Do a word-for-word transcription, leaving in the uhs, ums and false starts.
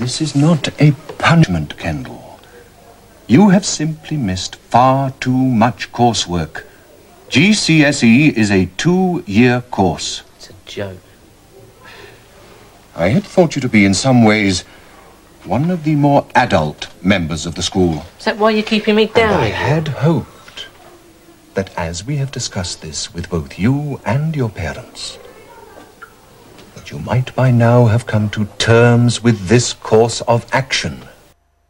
This is not a punishment, Kendall. You have simply missed far too much coursework. G C S E is a two-year course. It's a joke. I had thought you to be in some ways one of the more adult members of the school. Is that why you're keeping me down? And I had hoped that as we have discussed this with both you and your parents, that you might by now have come to terms with this course of action.